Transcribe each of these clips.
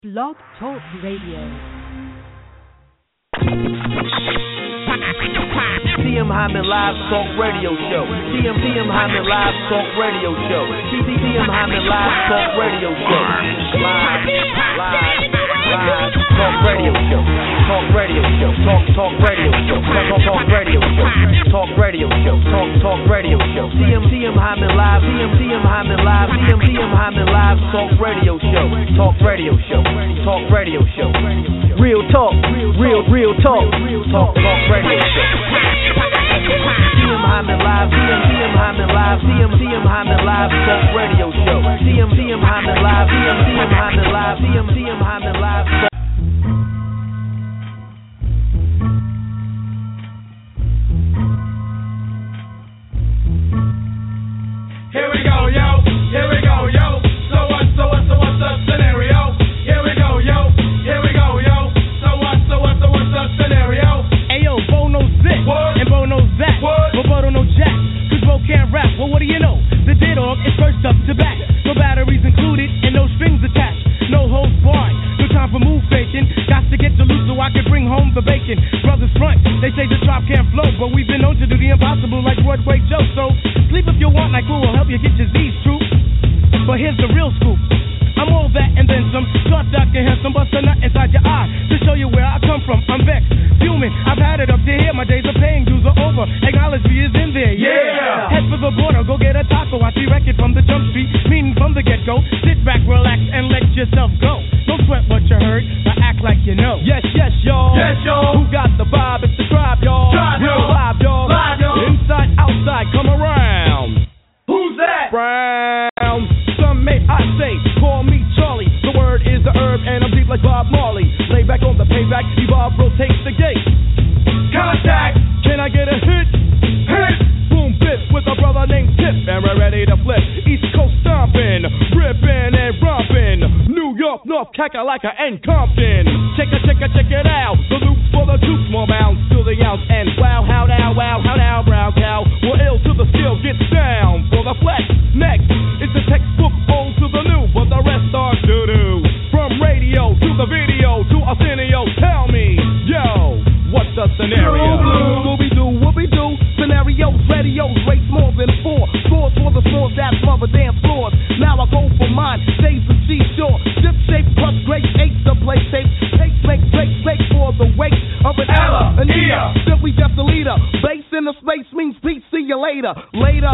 Blog Talk Radio. TM Hyman Live Talk Radio Show. TM Hyman Live Talk Radio Show. TM Hyman Live Talk Radio Show. Live Talk Radio Show. Talk Radio Show. Talk Radio Show. Talk Radio Show. Talk Radio Show. Talk Radio Show. TM Hyman Live. TM Hyman Live. TM Hyman Live Talk Radio Show. Talk Radio Show. Talk Radio Show. Real talk. Real talk. Talk Radio Show. TM Hyman Live. TM Hyman Live. TM Hyman Live Talk Radio Show. TM Hyman Live. TM Hyman Live. TM Hyman Live. Here we go, yo. Here we go, yo. So what's the scenario? Here we go, yo. Here we go, yo. So what's the scenario? Ayo, Bo knows this, what? And Bo knows that, what? But Bo don't know jack, cause Bo can't rap. Well, what do you know? The D-Dog is first up to back. No batteries included and no strings attached. No holds barred, no time for move faking. Got to get to loose so I can bring home the bacon. Brothers front, they say the drop can't flow, but we've been known to do the impossible like Broadway Joe. So sleep if you want, like who will help you get your Z's true. But here's the real scoop. I'm all that and then some. Short, dark, and handsome, bust a nut inside your eye to show you where I come from. I'm vexed, fuming. I've had it up to here. My days of paying dues are over. Acknowledge me is in there. Yeah. Head for the border, go get a taco. I see record from the jump street, meaning from the get go. Sit back, relax, and let yourself go. Don't sweat what you heard, but act like you know. Yes, y'all. Yes, y'all. Who got the vibe? It's the tribe, y'all. Tribe, Real y'all. live, y'all. Live, y'all. Inside, outside, come around. Who's that? Brown. Some may I say, call me Charlie. The word is the herb, and I'm deep like Bob Marley. Lay back on the payback, evolve, rotate the gate. Contact. Can I get a hit? Hit. Boom, bip with a brother named Tip, and we're ready to flip. East Coast stomping, ripping and romping. New York, North Kakalaka and Compton. Check it out. The loops for the troops, more bounds to the ounce. And wow, how now, brown cow. We're ill to the skill, get down for the flex. Next, it's the textbook old to the new, but the rest are doo-doo. From radio to the video to Arsenio, tell me, yo, what's the scenario? Whoopie-doo, scenarios, radios, race more than four. Scores for the scores, that's mother dance floors. Now I go for mine, days of seashore. Dip shape, crust, great, eight to play tape. Take, make for the wake of an Ella, Anita. Simply just a leader. Base in the space means peace, see you later. Later,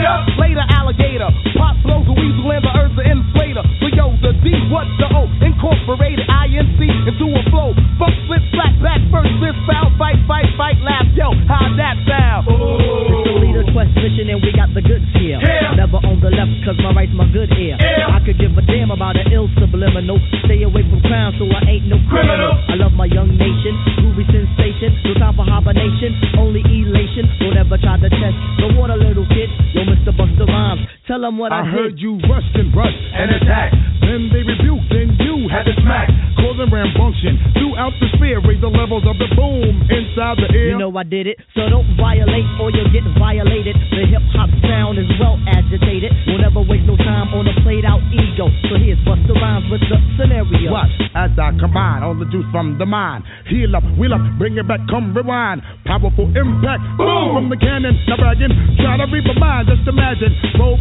alligator. Pop blows a weasel and the earth's an inflator. So yo, the D, what the O? Incorporated INC into a flow. Funk, flip, slack, back, first, list, foul, fight, laugh. Yo, how'd that sound? It's the leader quest mission and we got the goods here. Yeah. Never on the left cause my right's my good ear. Yeah. I could give a damn about an ill subliminal. Stay away from crime so I ain't no criminal. I love my young nation, groovy sensation. No time for hibernation, only elation. Don't ever try to test the water, little kid. Yo, Mr. Busta Rhymes, tell them what I heard did. you rushed and attacked. Then they rebuked, then you had to smack. Causing rambunction throughout the sphere. Raise the levels of the boom inside the ear. You know I did it, so don't violate or you'll get violated. The hip-hop sound is well agitated. We'll never waste no time on a played-out ego. So here's Busta Rhymes with the scenario. Watch as I combine all the juice from the mind. Heal up, wheel up, bring it back, come rewind. Powerful impact, boom, from the cannon. Not bragging, try to read my mind, just imagine.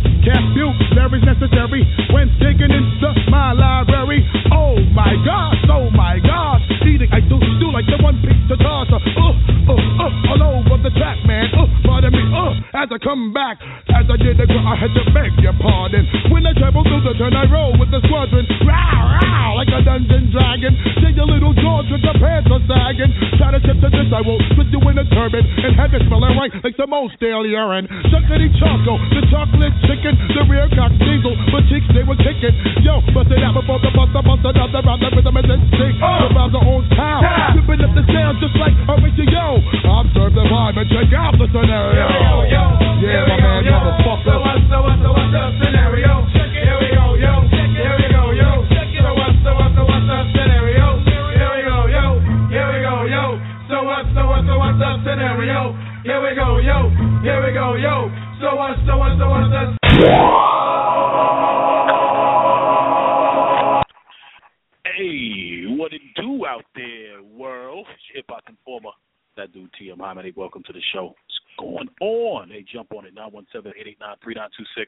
Vocabulary necessary when digging into my library. Oh my gosh, eating, I do like the one piece to toss. All over the track, man. Pardon me, as I come back, as I did the girl, I had to beg your pardon. When I travel through the turn, I roll with the squadron. Row, like a dungeon dragon. Take your little jaws with your pants are sagging. Try to tip to this, I will put you in a turban and have it smelling right like some old stale urine. Chuckity choco, the chocolate chicken, the rear cock diesel, but cheeks they were kicking. Yo, bust it out before the bust another round, the rhythm is instinct. The rhymes are on town, whipping up the sound just like a yo. Observe the vibe and check out the scenario. Yeah, my man, motherfucker. So what's the scenario? Here we go, yo. Here we go, yo. So what's the scenario? Here we go, yo. Here we go, yo. So what's the scenario? Here we go, yo. Here we go, yo. So what's the Hey, what it do out there, world? Hip Hop Informer. That dude, TM Hyman. Hey, welcome to the show. What's going on? Hey, jump on it. 917-889-3926.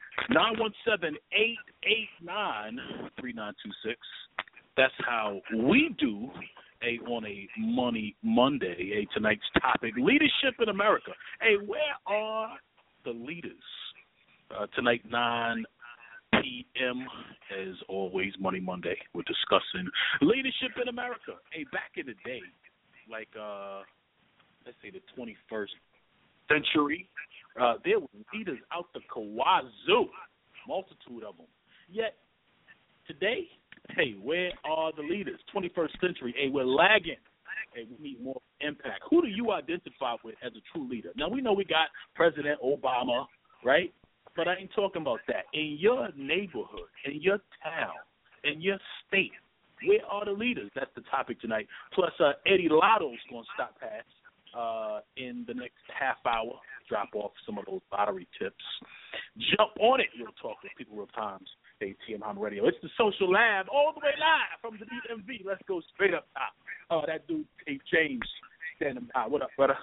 917-889-3926. That's how we do on a Money Monday. Tonight's topic, leadership in America. Hey, where are the leaders? Tonight, 9 p.m., as always, Money Monday. We're discussing leadership in America. Hey, back in the day, like, let's say the 21st century, there were leaders out the kawazoo, multitude of them. Yet, today, hey, where are the leaders? 21st century, hey, we're lagging. Hey, we need more impact. Who do you identify with as a true leader? Now, we know we got President Obama, right? But I ain't talking about that. In your neighborhood, in your town, in your state, where are the leaders? That's the topic tonight. Plus, Eddie Lotto's going to stop past in the next half hour, drop off some of those lottery tips. Jump on it. You'll talk with people real times. Hey, TM Hyman Radio. It's the Social Lab, all the way live from the DMV. Let's go straight up top. That dude, hey, James, standing by. What up, brother?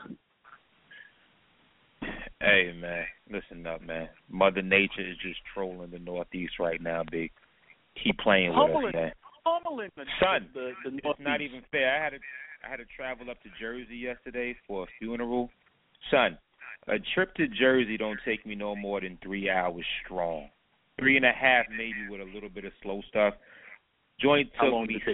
Hey, man, listen up, man. Mother Nature is just trolling the Northeast right now, big. Keep playing with us, man. Son, it's not even fair. I had to travel up to Jersey yesterday for a funeral. Son, a trip to Jersey don't take me no more than 3 hours strong. 3.5 maybe with a little bit of slow stuff. Joint took me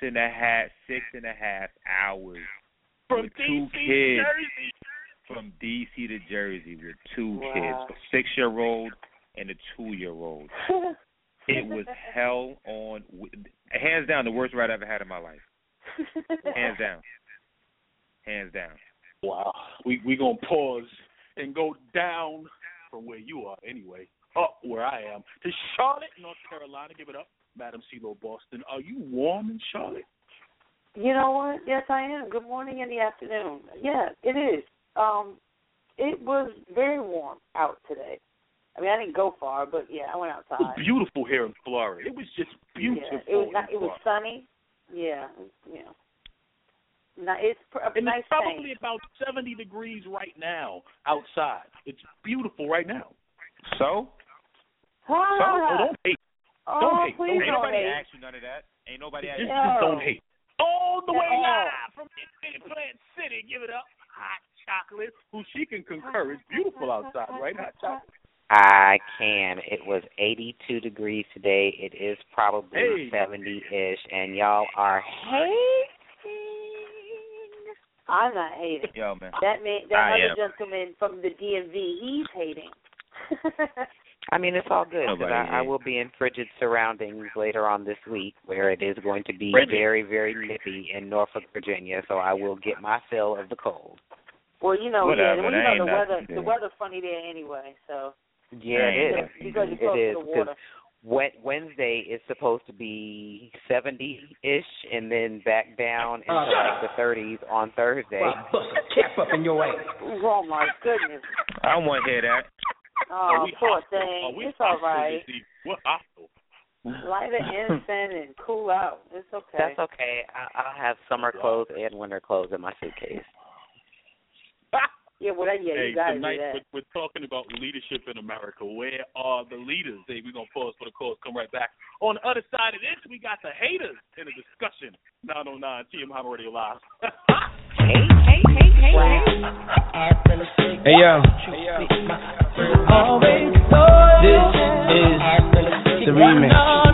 6.5 hours from with DC 2 kids. Jersey. From D.C. to Jersey with 2 kids, a 6-year-old and a 2-year-old. It was hell on. Hands down, the worst ride I ever had in my life. Hands down. Hands down. Wow. We going to pause and go down from where you are anyway, up where I am, to Charlotte, North Carolina. Give it up. Madam CeeLo Boston. Are you warm in Charlotte? You know what? Yes, I am. Good morning in the afternoon. Yeah, it is. It was very warm out today. I mean, I didn't go far, but yeah, I went outside. It was beautiful here in Florida. It was just beautiful. Yeah, it was sunny. Yeah, yeah. Now, it's nice. It's probably about 70 degrees right now outside. It's beautiful right now. So? Don't hate. Don't hate. Please Ain't nobody asked you none of that. Ain't nobody asked you. Just don't hate. All the way live from Plant City. Give it up. Hot chocolate, who she can concur. It's beautiful outside, right? Hot chocolate. I can. It was 82 degrees today. It is probably 70-ish, and y'all are hating. I'm not hating. Yo, man. That other gentleman from the DMV, he's hating. I mean, it's all good, because I will be in frigid surroundings later on this week, where it is going to be very, very nippy in Norfolk, Virginia, so I will get my fill of the cold. Well, whatever, the weather's funny there anyway, so. Yeah, it is. Because you're close to the water. Wednesday is supposed to be 70-ish and then back down into like the 30s on Thursday. Cap up in your way. Oh, my goodness. I don't want to hear that. Oh, poor thing. It's all right. We're hostile. Light an incense and cool out. It's okay. That's okay. I'll have summer clothes and winter clothes in my suitcase. Yeah, well, you got to do tonight that. we're talking about leadership in America. Where are the leaders? Hey, we're going to pause for the calls. Come right back. On the other side of this, we got the haters in a discussion. 909 TM Hyman Radio Live. Hey. Hey, yo. This is the remix.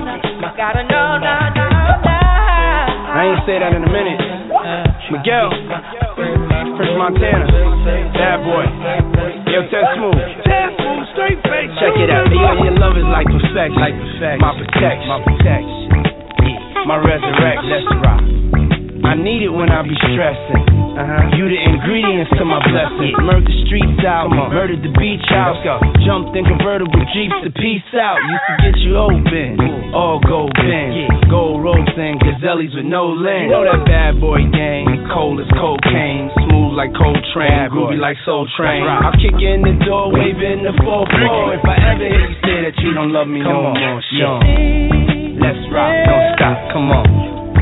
I ain't say that in a minute. Miguel, French Montana, Bad Boy, yo, Test Smooth, straight face. Check it out, yo, your love is like perfection, my protection, my resurrection. Let's rock. I need it when I be stressing. You the ingredients to my blessings. Murdered the streets out, murdered the beach house. Jumped in convertible jeeps to peace out. Used to get you open, all gold pins, gold ropes and gazelles with no lens. Know that bad boy gang, cold as cocaine, smooth like Coltrane, groovy like Soul Train. I'll kick you in the door, waving the 4-4. If I ever hear you say that you don't love me no more, let's rock, don't stop, come on.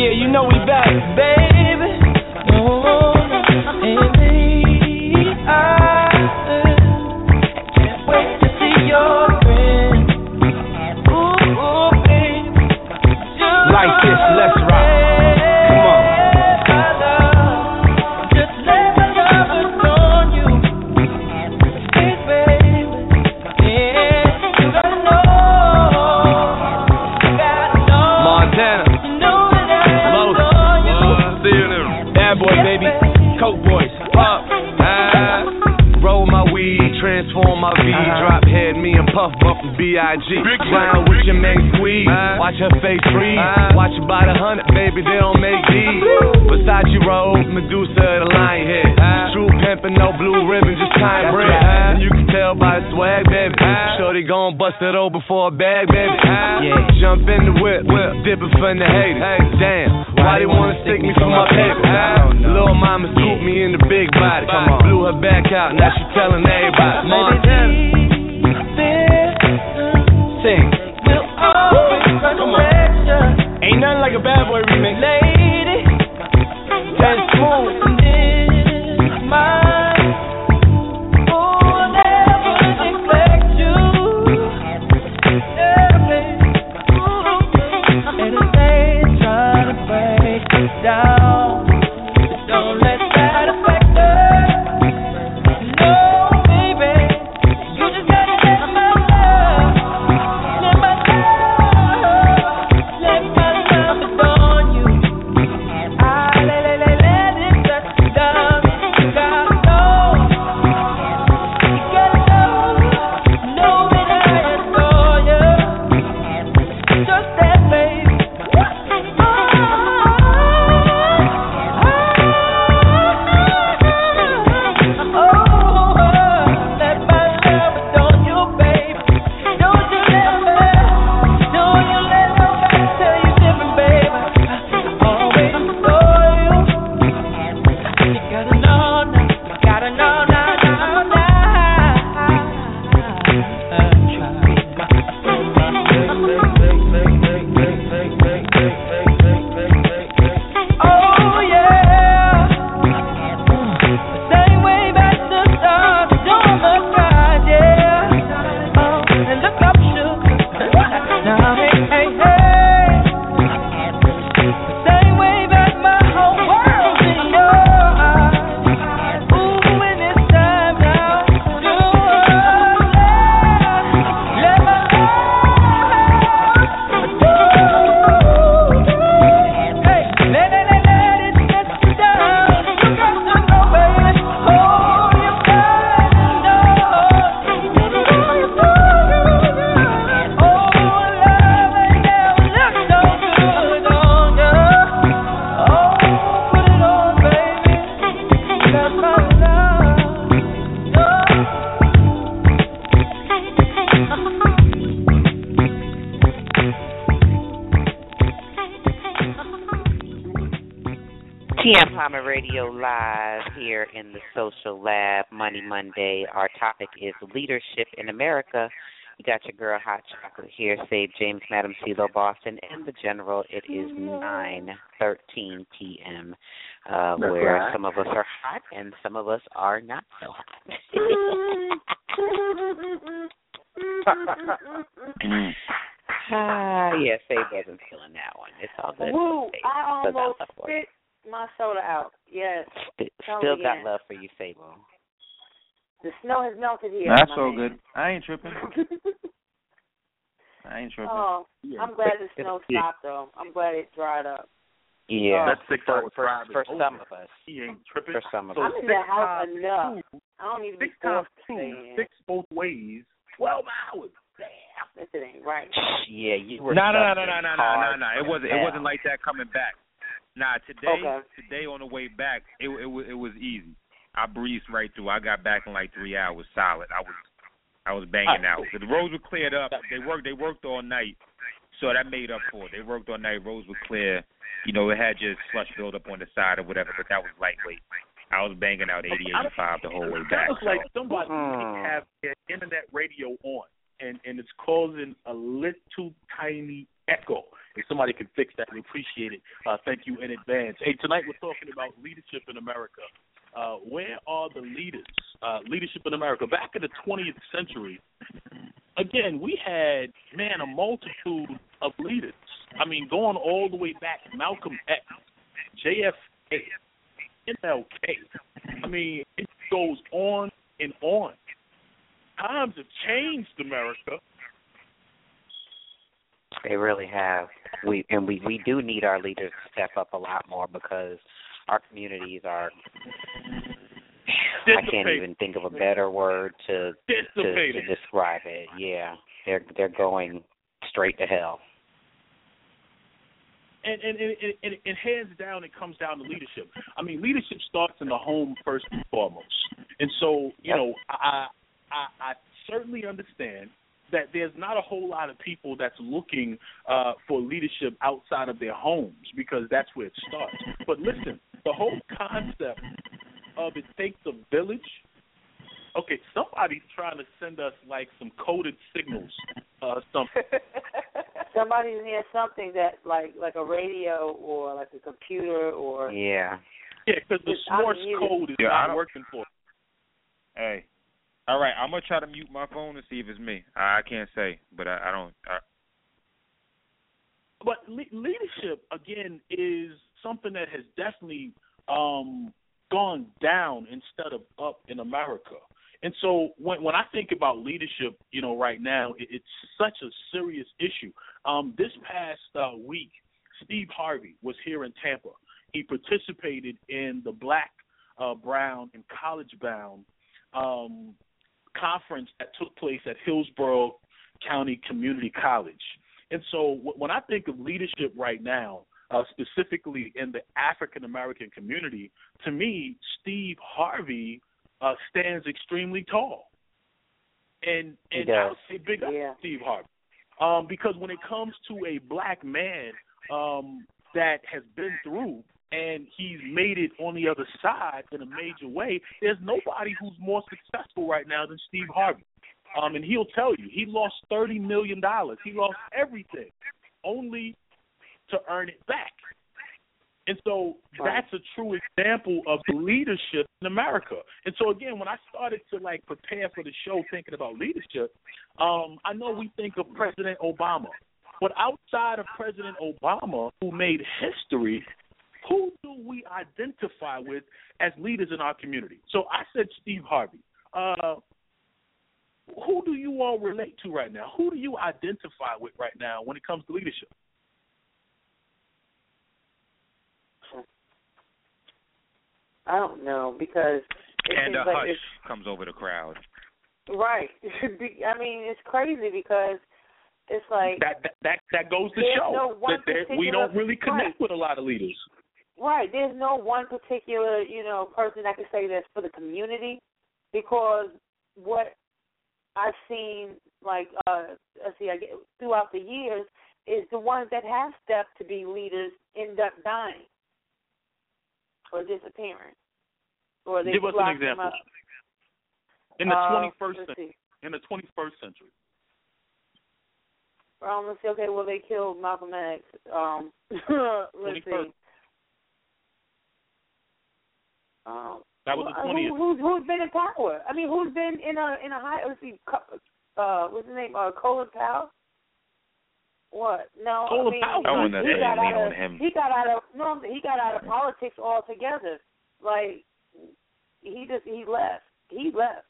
Yeah, you know we back, baby. Oh, and me, I can't wait to see your friend. Ooh, baby. Like this, let's rock. Come on. Just let my love on you. Hey, baby. Yeah, you gotta know. Montana. You know that I adore you. See you there. Bad boy, baby. Coke boys. Up. Roll my weed, transform my V. Drop head, me and Puff bumpin' B.I.G. Round with your man squeeze. Watch her face freeze. Watch her by the 100, baby, they don't make these. Versace robe, Medusa the lion head. True pimpin', no blue ribbon, just time bread. And you can tell by the swag, baby. Shorty gon' bust it open for a bag, baby. Yeah, jump in the whip, dippin' for the haters. Damn, why they wanna stick me for my paper? Lil' mama scooped me in the big body. Blew her back out, now she tellin' everybody. Montana. Sing. We'll always run direction. Ain't nothing like a bad boy remix. Lady, that's smooth. This mine. Oh, I'll never neglect you. Yeah, baby. Ooh, and it ain't trying to break us down. Don't let that affect us. No, baby. You just gotta let my love adorn you. Let it touch you down. You gotta know. You gotta know that I adore you. Just that, baby. TM Palmer Radio live here in the Social Lab, Money Monday. Our topic is leadership in America. You got your girl Hot Chocolate here, Save James, Madam CeeLo Boston, and the General. It is 9:13 p.m., where right. Some of us are hot and some of us are not so hot. Yeah, Save wasn't feeling that one. It's all good. Woo, I almost spit my soda out. Yes. Still got love for you, Sable. The snow has melted here. That's so good. I ain't tripping. Oh, I'm glad the snow stopped, though. I'm glad it dried up. Yeah. That's 6 hours for some of us. He ain't tripping. For some of us. I'm in the house enough. I don't need to be forced to stay in. 6 both ways. 12 hours. Damn. This ain't right. Yeah, you were. No. It wasn't like that coming back. Nah, today on the way back, it was easy. I breezed right through. I got back in like 3 hours solid. I was banging out. The roads were cleared up. They worked all night, so that made up for it. They worked all night. Roads were clear. You know, it had just slush build up on the side or whatever, but that was lightweit. I was banging out 80, 85 the whole way back. It sounds like somebody have their internet radio on, and it's causing a little tiny echo. If somebody can fix that, we appreciate it. Thank you in advance. Hey, tonight we're talking about leadership in America. Where are the leaders? Leadership in America. Back in the 20th century, again, we had, a multitude of leaders. I mean, going all the way back, Malcolm X, JFK, MLK. I mean, it goes on and on. Times have changed America. They really have. We do need our leaders to step up a lot more because our communities are. I can't even think of a better word to describe it. Yeah, they're going straight to hell. And hands down, it comes down to leadership. I mean, leadership starts in the home first and foremost. And so, I certainly understand that there's not a whole lot of people that's looking for leadership outside of their homes because that's where it starts. But listen, the whole concept of it takes a village. Okay, somebody's trying to send us like some coded signals, something. Somebody near something that like a radio or like a computer or yeah, because the Morse code is not working for it. Hey. All right, I'm going to try to mute my phone and see if it's me. I can't say, but I don't. But leadership, again, is something that has definitely gone down instead of up in America. And so when I think about leadership, right now, it's such a serious issue. This past week, Steve Harvey was here in Tampa. He participated in the Black, Brown, and College-Bound conference that took place at Hillsborough County Community College. And so when I think of leadership right now, specifically in the African-American community, to me, Steve Harvey stands extremely tall. And I would say big up to Steve Harvey. Because when it comes to a black man that has been through and he's made it on the other side in a major way, there's nobody who's more successful right now than Steve Harvey. And he'll tell you, he lost $30 million. He lost everything only to earn it back. And so that's a true example of leadership in America. And so, again, when I started to, prepare for the show thinking about leadership, I know we think of President Obama. But outside of President Obama, who made history, who do we identify with as leaders in our community? So I said Steve Harvey. Who do you all relate to right now? Who do you identify with right now when it comes to leadership? I don't know because and a hush comes over the crowd. Right. I mean, it's crazy because it's like that goes to show that we don't really connect with a lot of leaders. Right. There's no one particular, person that can say this for the community because what I've seen, throughout the years is the ones that have stepped to be leaders end up dying or disappearing. Or they give us an example. In the 21st century. In the 21st century. Let's see. Okay, well, they killed Malcolm X. Let's see. That was the 20th. Who's been in power? I mean, who's been in a high? Let's see. What's his name? Colin Powell. What? No, Colin Powell. He got out of politics altogether. Like he left. He left.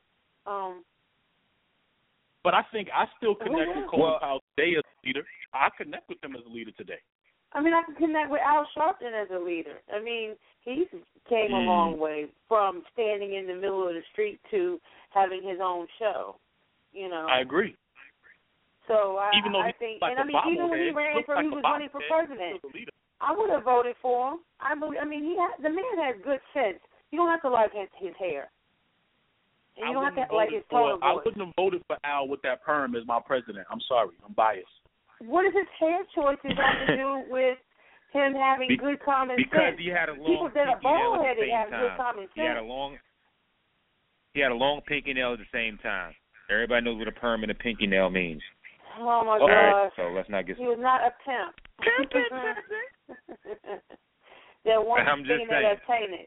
But I think I still connect with Colin Powell today as a leader. I connect with him as a leader today. I mean, I can connect with Al Sharpton as a leader. I mean, he came a long way from standing in the middle of the street to having his own show. I agree. So I think, like and I mean, even when he was running for president, I would have voted for him. I mean, the man has good sense. You don't have to like his hair. And you don't have to like his tone of voice. I wouldn't have voted for Al with that perm as my president. I'm sorry. I'm biased. What does his hair choices have to do with him having good common sense? Because he had a long pinky nail at the same time. He had a long pinky nail at the same time. Everybody knows what a perm and a pinky nail means. Oh my gosh! So let's not get. He was not a pimp. That one I'm just thing that entertainment.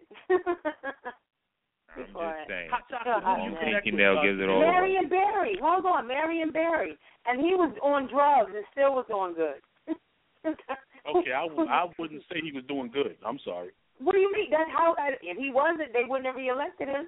I'm just saying. Marion Barry. Hold on, Marion Barry. And he was on drugs and still was doing good. Okay, I wouldn't say he was doing good. I'm sorry. What do you mean? That's how. If he wasn't, they wouldn't have reelected him.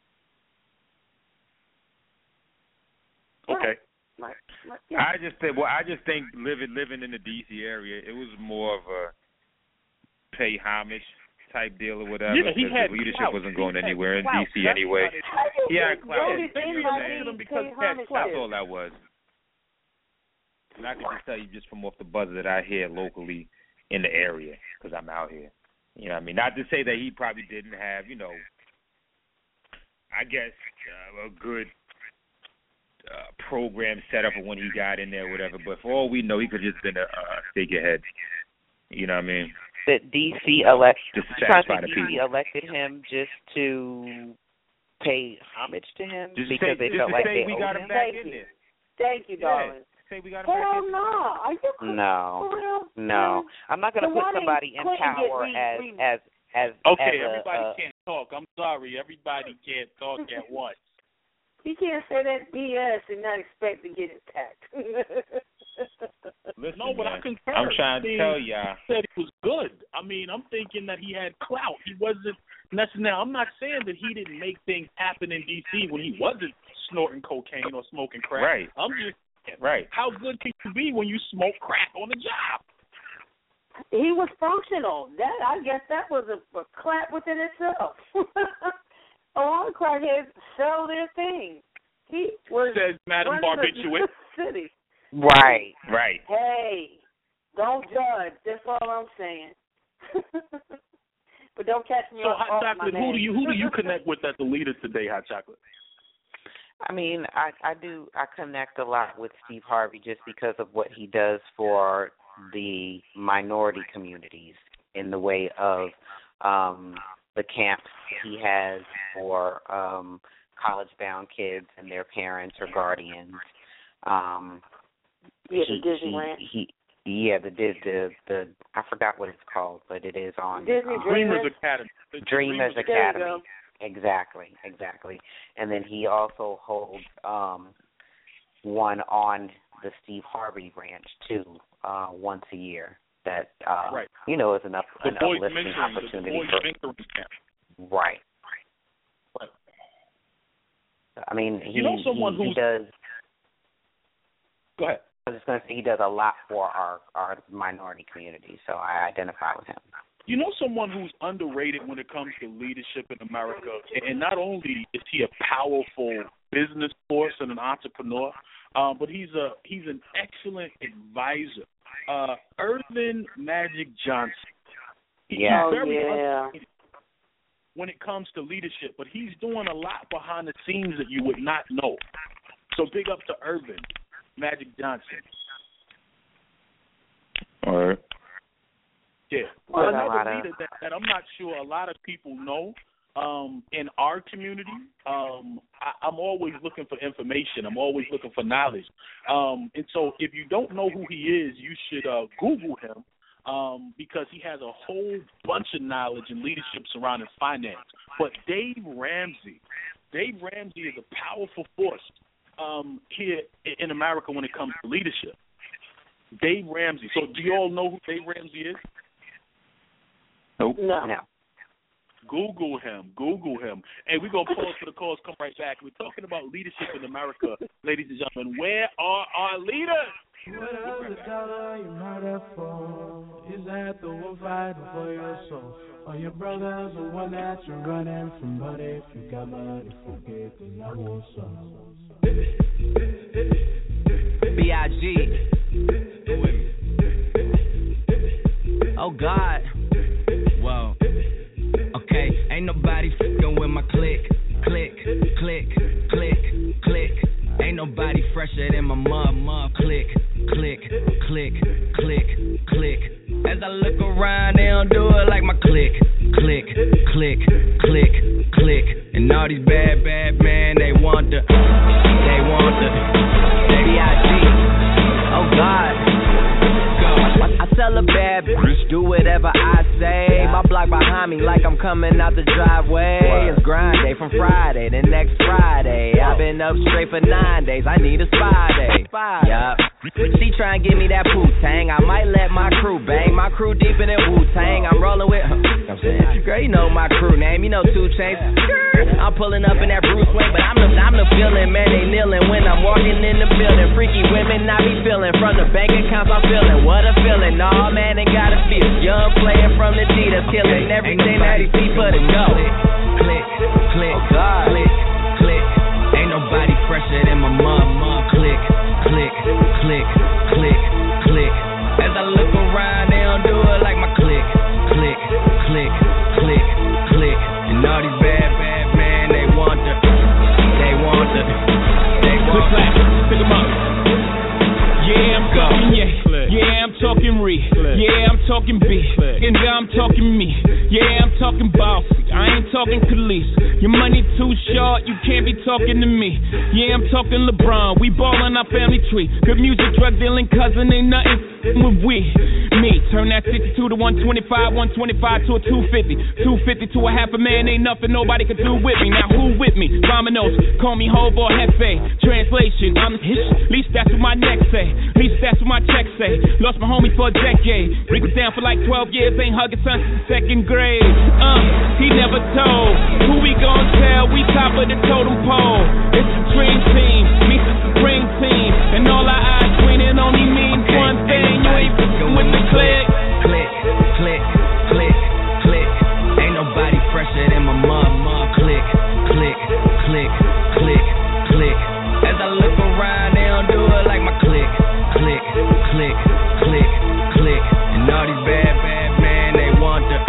Okay. Yeah. I just think living in the D.C. area, it was more of a pay homage type deal or whatever. Yeah, he had the leadership clout. wasn't going anywhere in clout. D.C. anyway. Yeah, clout. That's all that was. And I can just tell you just from off the buzz that I hear locally in the area because I'm out here. You know what I mean? Not to say that he probably didn't have, I guess a good program set up for when he got in there or whatever. But for all we know, he could have just been a figurehead. You know what I mean? That DC elected him just to pay homage to him because they felt like they owed him. Thank you, darling. We got hell no. Are you No. I'm not going to put somebody in power as okay, everybody can't talk. I'm sorry. Everybody can't talk at once. You can't say that BS and not expect to get attacked. Listen, no, but man, I concur. I'm trying to tell y'all. He said he was good. I mean, I'm thinking that he had clout. He wasn't necessarily. Now, I'm not saying that he didn't make things happen in D.C. when he wasn't snorting cocaine or smoking crack. Right. I'm just right. How good can you be when you smoke crack on the job? He was functional. I guess that was a clap within itself. A lot of crackheads sell their thing. He was says Madam Barbiturates. City. Right. Hey, don't judge. That's all I'm saying. But don't catch me so off. Hot Chocolate, who do you connect with as the leader today, Hot Chocolate? I mean, I connect a lot with Steve Harvey just because of what he does for the minority communities in the way of the camps he has for college-bound kids and their parents or guardians. Disneyland. The I forgot what it's called, but it is on Disney Dreamers Academy. Dreamers Academy. Exactly. And then he also holds one on the Steve Harvey Ranch too, once a year. That is an uplifting opportunity for. Right. I mean, he does. Go ahead. I was just going to say he does a lot for our minority community, so I identify with him. You know someone who's underrated when it comes to leadership in America, and not only is he a powerful business force and an entrepreneur, but he's an excellent advisor. Earvin Magic Johnson. When it comes to leadership, but he's doing a lot behind the scenes that you would not know. So big up to Earvin Magic Johnson. All right. Yeah. Well, another leader that I'm not sure a lot of people know in our community, I'm always looking for information. I'm always looking for knowledge. And so if you don't know who he is, you should Google him because he has a whole bunch of knowledge and leadership surrounding finance. But Dave Ramsey is a powerful force here in America when it comes to leadership. Dave Ramsey. So do you all know who Dave Ramsey is? Nope. No. Google him. Hey, we're going to pause for the calls, come right back. We're talking about leadership in America. Ladies and gentlemen, where are our leaders? Whatever dollar you murder for, is that the one fighting for your soul? Or your brother's the one that you're running from? But if you got money, forget the I want some. B.I.G. Oh, God. Whoa. Okay, ain't nobody fucking with my click. Ain't nobody fresher than my mom. Click. As I look around, they don't do it like my click. And all these bad men, they want the B.I.G. Oh God, go. I tell a bad bitch, do whatever I say. My block behind me like I'm coming out the driveway. It's grind day from Friday to next Friday. I've been up straight for 9 days, I need a spy day. Yup. She try and give me that Wu-Tang, I might let my crew bang. My crew deep in that Wu-Tang, I'm rolling with, I'm saying, girl, you know my crew name, you know 2 Chainz. I'm pulling up in that Bruce Wayne, but I'm the feeling, man, they kneeling when I'm walking in the building. Freaky women I be feeling, from the bank accounts I'm feeling. What a feeling, nah, man, ain't gotta feel. Young player from the D that's killing everything that he see for the go. Click, click, click, click. Ain't nobody fresher than my mom. Click, click, click, click, click. As I look around, they don't do it like my click, click, click, click, click. And all these bad men, they want the. Pick 'em up. Yeah, I'm talking yeah, I'm talking yeah, I'm talking B, and I'm talking me. Yeah, I'm talking bossy, I ain't talking Khalees. Your money too short, you can't be talking to me. Yeah, I'm talking LeBron, we ballin' our family tree. Good music, drug dealing cousin, ain't nothing with we. Me, turn that 62 to 125, 125 to a 250, 250 to a half a man, ain't nothing nobody can do with me. Now who with me? Dominoes, call me Hov or Hefe. Translation, I'm hish, least that's what my neck say, least that's what my check say. Lost my homie for a decade, Rick was down for like 12 years, ain't hugging son since 2nd grade. He never told, who we gon' tell, we top of the totem pole. It's the dream team, meets the supreme team, and all our eyes twinning only means one thing, you ain't f***ing with the click. Click, click, click, click. Ain't nobody fresher than my mom. Click, click, click, click, click. As I look around, they don't do it like my click, click, click, click, click. And all these bad men, they want the.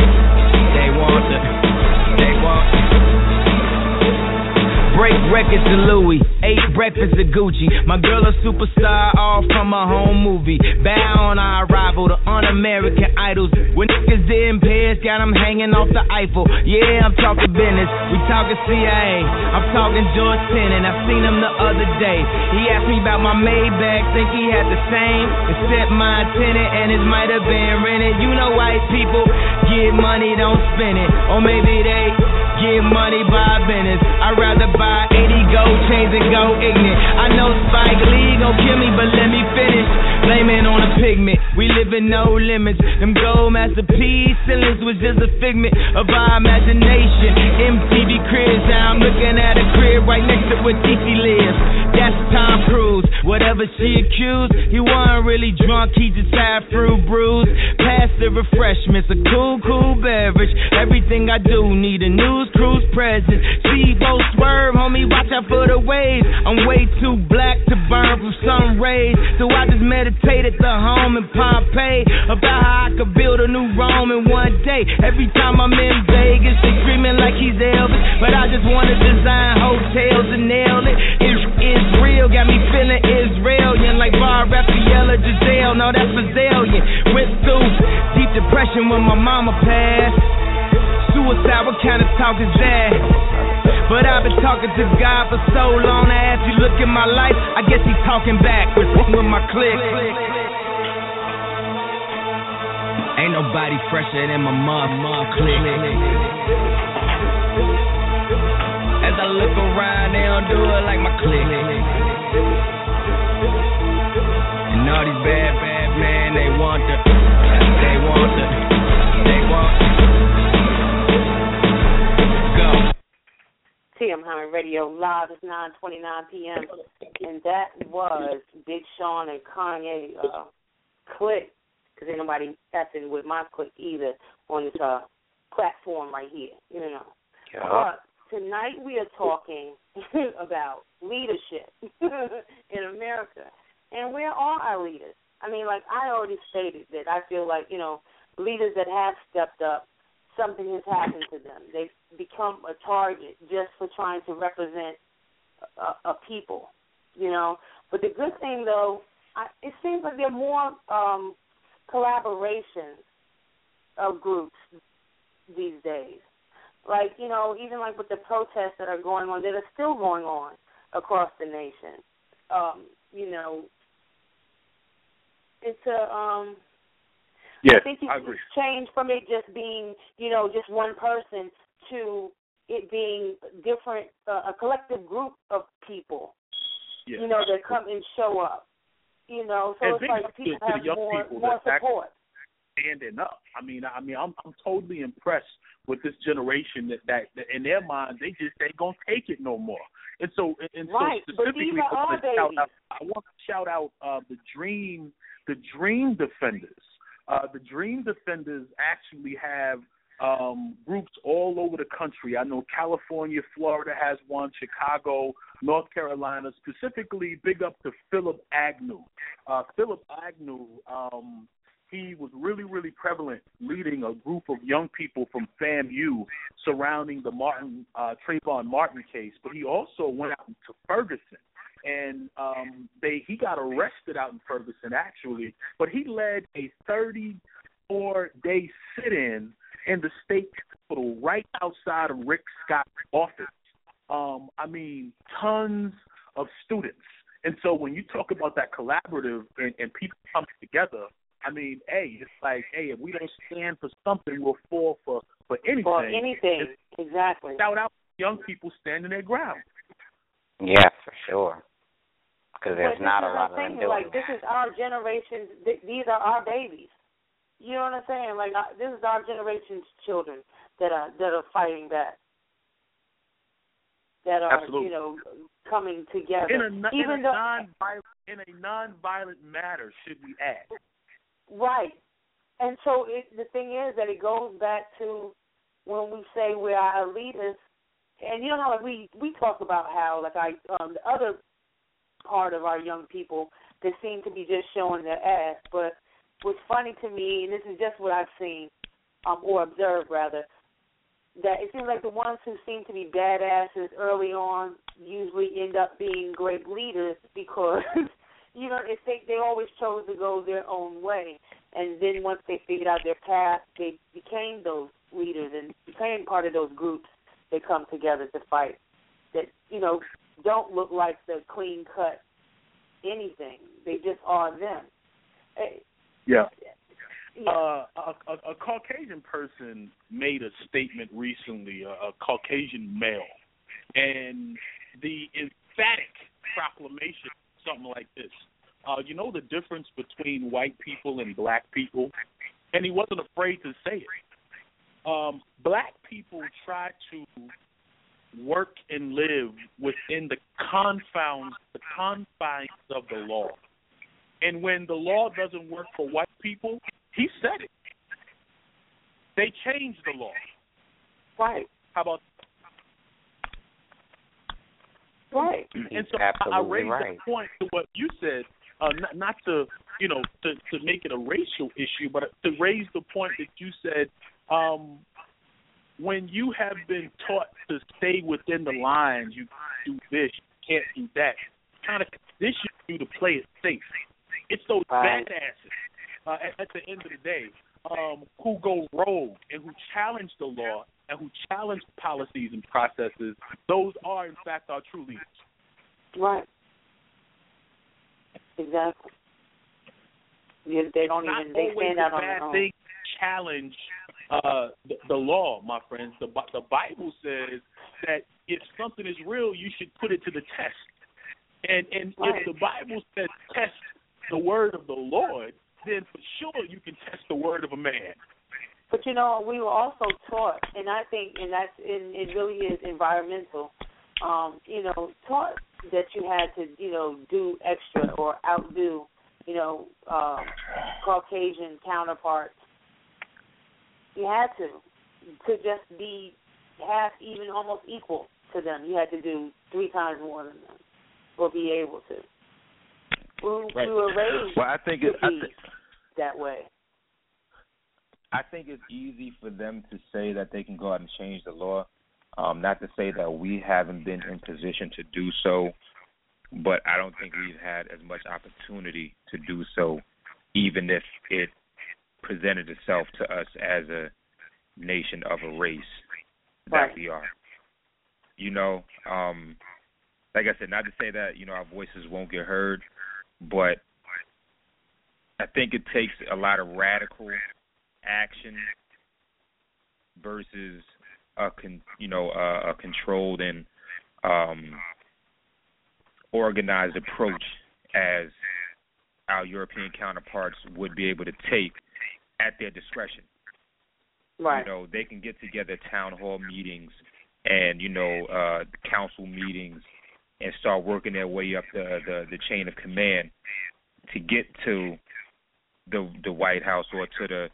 Break records to Louis, 8 breakfasts to Gucci. My girl a superstar, all from a home movie. Bow on our arrival to Un-American Idols. When niggas in Paris, got them hanging off the Eiffel. Yeah, I'm talking business, we talking CIA. I'm talking George Tenet, I seen him the other day. He asked me about my Maybach, think he had the same. Except my tenant and it might have been rented. You know white people get money, don't spend it. Or maybe they get money by business. I'd rather buy 80 gold chains and go ignorant. I know Spike Lee gon' kill me, but let me finish. Blame it on a pigment, we live in no limits. Them gold masterpiece ceilings was just a figment of our imagination. MTV cribs, now I'm looking at a crib right next to where Tiffy lives. That's Tom Cruise, whatever she accused. He wasn't really drunk, he just had fruit brews. Pass the refreshments, a cool beverage. Everything I do need a news cruise present. Speedboat swerve, homie, watch out for the waves. I'm way too black to burn from sun rays, so I just meditate at the home in Pompeii about how I could build a new Rome in one day. Every time I'm in Vegas, they screaming like he's Elvis, but I just wanna design hotels and nail it. It's real, got me feeling Israelian like Bar Raphael or Giselle. No, that's Brazilian. Went through deep depression when my mama passed. Suicide, what kind of talk is that? But I've been talking to God for so long. Now as you look at my life, I guess he's talking back with my click. Ain't nobody fresher than my mom. Click. As I look around, they don't do it like my click. And all these bad men, they want the. TM Hyman Radio Live. It's 9:29 p.m. And that was Big Sean and Kanye click, because ain't nobody messing with my click either on this platform right here, you know. But tonight we are talking about leadership in America. And where are our leaders? I mean, like I already stated that I feel like, you know, leaders that have stepped up, something has happened to them. They've become a target just for trying to represent a people, you know. But the good thing, though, it seems like there are more collaborations of groups these days. Like, you know, even like with the protests that are going on, that are still going on across the nation. You know, it's Yes, I think you I agree. change from it just being, just one person to it being different, a collective group of people, yes. That come and show up. So and it's like people to have the young more people support. Standing up. I'm totally impressed with this generation that in their mind they ain't gonna take it no more. And so right. specifically, but these are our babies. I want to shout out the Dream Defenders. The Dream Defenders actually have groups all over the country. I know California, Florida has one, Chicago, North Carolina. Specifically, big up to Philip Agnew. Philip Agnew, he was really, really prevalent leading a group of young people from FAMU surrounding the Trayvon Martin case. But he also went out to Ferguson. And he got arrested out in Ferguson, actually. But he led a 34-day sit-in in the state capitol right outside of Rick Scott's office. Tons of students. And so when you talk about that collaborative and people coming together, it's like, if we don't stand for something, we'll fall for anything. For anything, exactly. Shout out to young people standing their ground. Yeah, for sure. Because there's not a lot of them doing like, this is our generation. These are our babies. You know what I'm saying? Like, this is our generation's children that are fighting back. That are, Absolutely. Coming together. In a non-violent manner, should we add? Right. And so the thing is that it goes back to when we say we're our leaders, and how we talk about how, like, the other part of our young people that seem to be just showing their ass. But what's funny to me, and this is just what I've seen, or observed rather, that it seems like the ones who seem to be badasses early on usually end up being great leaders because, they always chose to go their own way. And then once they figured out their path, they became those leaders and became part of those groups that come together to fight that, don't look like the clean-cut anything. They just are them. Yeah. A Caucasian person made a statement recently, a Caucasian male, and the emphatic proclamation, something like this. The difference between white people and black people? And he wasn't afraid to say it. Black people try to work and live within the confines of the law. And when the law doesn't work for white people, he said it. They changed the law. Right. How about that? Right. And so I raised the point to what you said, not to to make it a racial issue, but to raise the point that you said, when you have been taught to stay within the lines, you do this, you can't do that, kind of condition you to play it safe. It's those badasses at the end of the day who go rogue and who challenge the law and who challenge policies and processes. Those are, in fact, our true leaders. Right. Exactly. They don't even. They stand out on their own. They challenge the law, my friends. The Bible says that if something is real, you should put it to the test. And right. If the Bible says test the word of the Lord, then for sure you can test the word of a man. But we were also taught, and I think, it really is environmental. Taught that you had to, do extra or outdo, Caucasian counterparts. You had to just be half, even almost equal to them. You had to do 3 times more than them, or be able to. We were raised that way. I think it's easy for them to say that they can go out and change the law. Not to say that we haven't been in position to do so, but I don't think we've had as much opportunity to do so, even if it presented itself to us as a nation of a race that we are. Like I said, not to say that, our voices won't get heard, but I think it takes a lot of radical action versus a controlled and organized approach as our European counterparts would be able to take at their discretion. Right. They can get together town hall meetings and council meetings and start working their way up the chain of command to get to the White House or to the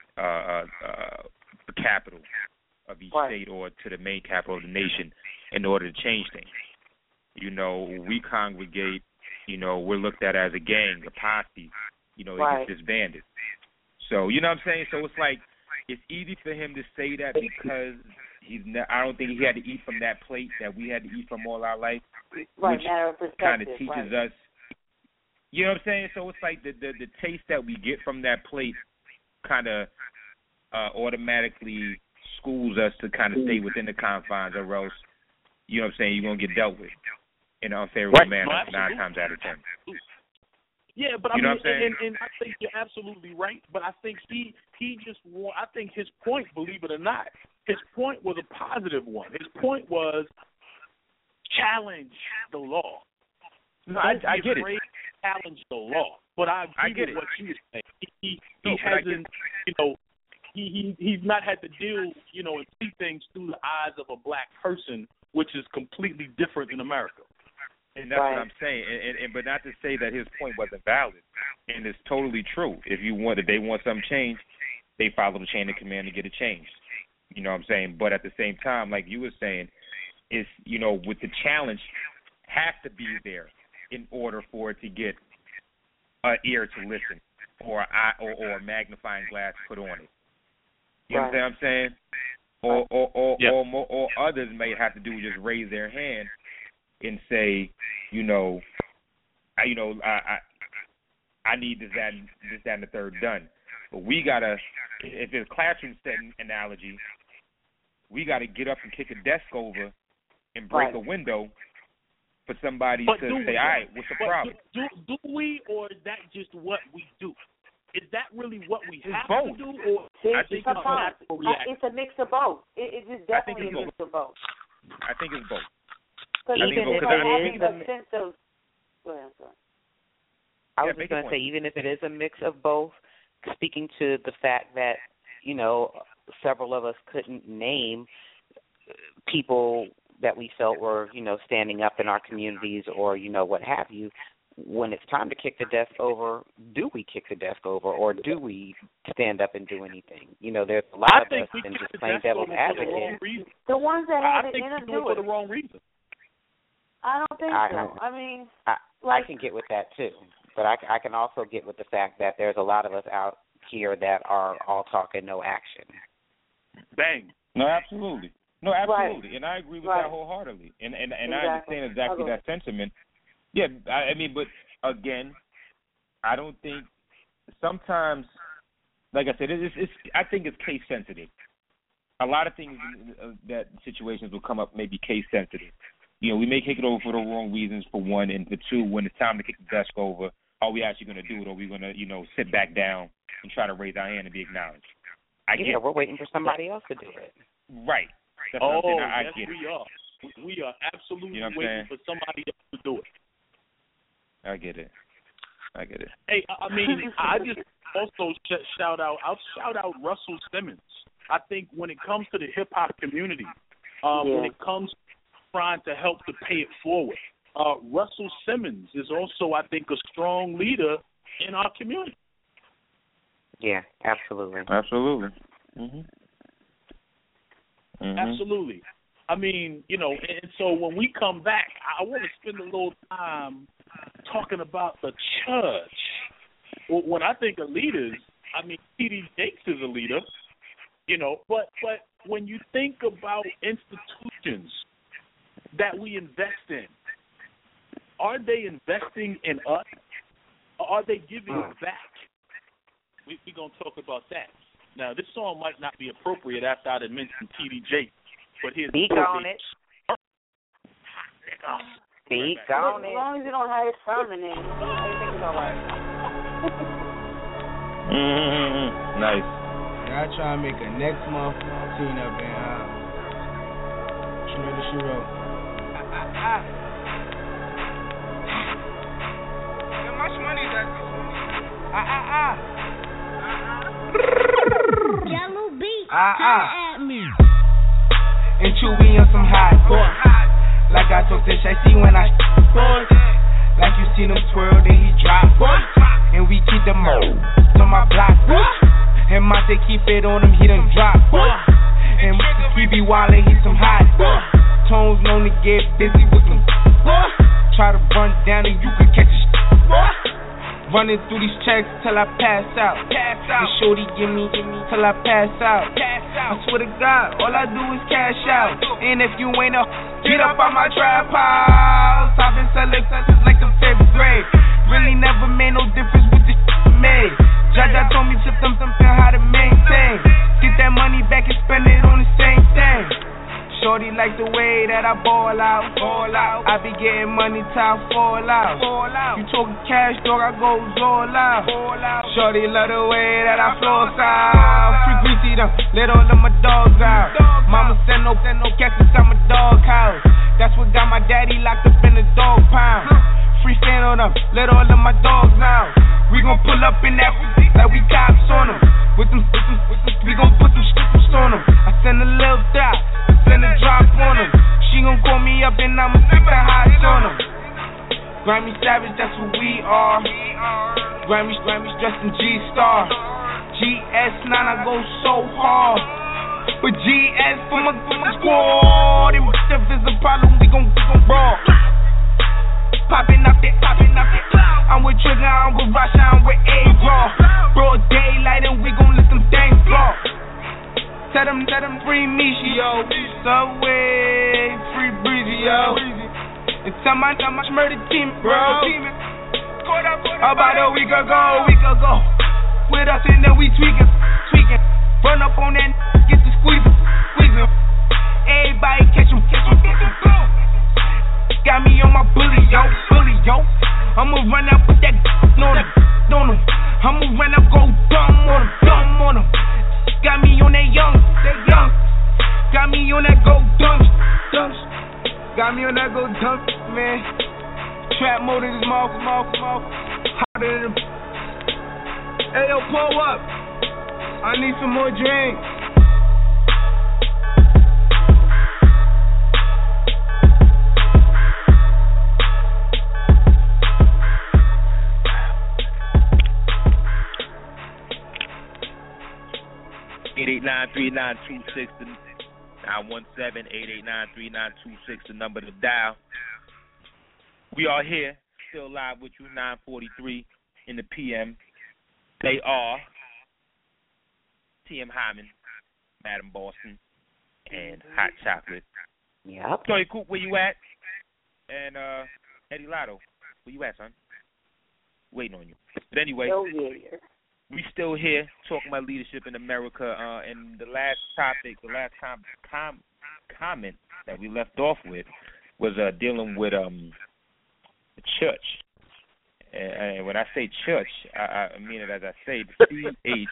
capital of each state or to the main capital of the nation in order to change things. We congregate, we're looked at as a gang, a posse, it gets disbanded. So, you know what I'm saying? So it's like, it's easy for him to say that because I don't think he had to eat from that plate that we had to eat from all our life, right, which kind of teaches us. You know what I'm saying? So it's like the taste that we get from that plate kind of automatically schools us to kind of stay within the confines, or else, you know what I'm saying, you're going to get dealt with in an unfavorable manner 9 times out of 10. Yeah, but I mean, and I think you're absolutely right. But I think he just I think his point, believe it or not, his point was a positive one. His point was challenge the law. No, I get it. Challenge the law, but I agree with what you were saying. He hasn't, he's not had to deal, and see things through the eyes of a black person, which is completely different in America. And that's what I'm saying. But not to say that his point wasn't valid. And it's totally true. If they want something changed, they follow the chain of command to get it changed. You know what I'm saying? But at the same time, like you were saying, it's, with the challenge has to be there in order for it to get an ear to listen or a magnifying glass put on it. You know what I'm saying? Or others may have to do just raise their hand and say, I need this, that, and the third done. But we gotta, if it's a classroom setting analogy, we gotta get up and kick a desk over and break a window for somebody to say, all right, what's the problem? Do we, or is that just what we do? Is that really what we have to do, or I think it's a mix of both. It is definitely a mix of both. I think it's both. Because having a sense of, I was just going to say, even if it is a mix of both, speaking to the fact that, several of us couldn't name people that we felt were, standing up in our communities or, what have you, when it's time to kick the desk over, do we kick the desk over, or do we stand up and do anything? There's a lot of us and just plain devil's advocate. The ones that have it in them do it for the wrong reason. I don't think so. I mean, I can get with that too, but I can also get with the fact that there's a lot of us out here that are all talk and no action. Bang. No, absolutely. And I agree with that wholeheartedly. And I understand exactly that sentiment. Yeah, I mean, but again, I don't think sometimes, like I said, I think it's case sensitive. A lot of things that situations will come up may be case sensitive. We may kick it over for the wrong reasons, for one, and for two, when it's time to kick the desk over, are we actually going to do it, or are we going to, sit back down and try to raise our hand and be acknowledged? We're waiting for somebody else to do it. Right. That's yes, get we are. We are absolutely waiting for somebody else to do it. I get it. Hey, I mean, I just also I'll shout out Russell Simmons. I think when it comes to the hip-hop community, when it comes to trying to help to pay it forward, Russell Simmons is also, I think, a strong leader in our community. Yeah, absolutely. Absolutely. I mean, and so when we come back, I want to spend a little time talking about the church. When I think of leaders, I mean, T.D. Jakes is a leader, but when you think about institutions that we invest in, are they investing in us, or are they giving back? We're going to talk about that. Now, this song might not be appropriate after I had mentioned T.D. Jakes, but here's Speak on it. Speak on it. As long as you don't have his sermon in, everything's all right. Nice. I try to make a next month Tina band. She wrote. How much money is that? Yellow beat. At me. And Chewy on some hot boy. Like I told the Shicey when I boy. Like you seen him twirl, then he drop boy. And we keep them on my block boy. And Monte keep it on him, he done drop boy. And we be wildin', he some hot boy. Tones known to get busy with them boy. Try to run down and you can catch a boy. Running through these checks till I pass out. The shorty give me till I pass out. I swear to God, all I do is cash out. And if you ain't up, get up on my trap house. I've been selling since like the 5th grade. Really never made no difference with the shit made. Jaja told me tip them something how to maintain. Get that money back and spend it on the same thing. Shorty like the way that I ball out. I be getting money till I fall out. You talking cash, dog, I goes all out. Shorty love the way that I floss out. Free greasy them, let all of my dogs out. Mama send no cats inside my dog house. That's what got my daddy locked up in the dog pound. Free stand on them, let all of my dogs out. We gon' pull up in that like we cops on them. With them, we gon' put some strippers on them. I send a little dot, send a drop on them. She gon' call me up and I'ma stick the highs on them. Grammy Savage, that's what we are. Grammy's dressed in G-Star. GS9, I go so hard. But GS for my squad. And if there's a problem, we gon' brawl. Poppin' up it. I'm with Trigger, I'm with Rasha, I'm with A-Raw. Broad daylight and we gon' let them things fall. Tell them free Misha, yo. Subway, free Breezy, yo. And tell my murder team, bro. About a week ago. With us and then we tweaking. Run up on that, get the squeezing. Everybody catch 'em. Got me on my bully, yo. I'ma run up with that on him. I'ma run up, go dumb on him. Got me on that young. Got me on that go dumb. Got me on that go dumb, man. Trap mode in his mouth. Hotter than hey, yo, pull up. I need some more drink. (889-3926) 917-889-3926, the number to dial. We are here, still live with you, 9:43 in the PM. They are TM Hyman, Madam Boston, and Hot Chocolate. Yep. Tony Coop, where you at? And Eddie Lotto, where you at, son? Waiting on you. But anyway, we still here talking about leadership in America. And the last topic, the last comment that we left off with was dealing with the church. And when I say church, I mean it as I say, CHUCH,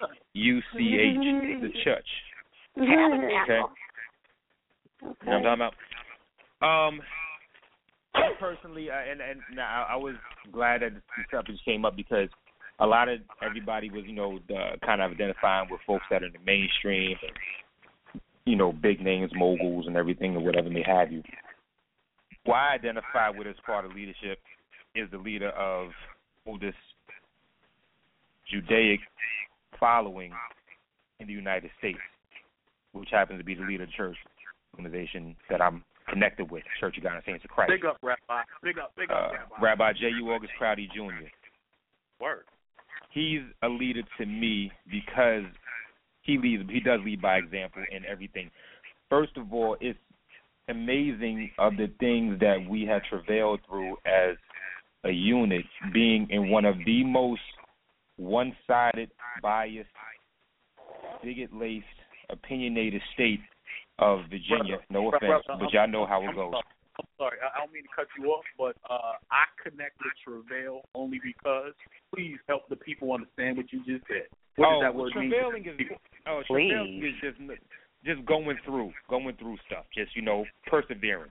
the church. Okay? You know what I'm talking about? Personally, and I was glad that this subject came up because a lot of everybody was, kind of identifying with folks that are in the mainstream, and, big names, moguls, and everything, or whatever may have you. Who I identify with as part of leadership is the leader of oldest Judaic following in the United States, which happens to be the leader of the church organization that I'm connected with, Church of God and Saints of Christ. Big up, Rabbi. Big up, Rabbi. Rabbi J.U. August Crowdy Jr. Word. He's a leader to me because he does lead by example in everything. First of all, it's amazing of the things that we have travailed through as a unit, being in one of the most one-sided, biased, bigot-laced, opinionated state of Virginia. No offense, but y'all know how it goes. I'm sorry, I don't mean to cut you off, but I connect with travail only because please help the people understand what you just said. What does that word mean? Oh, please. Is just going through stuff. Just persevering.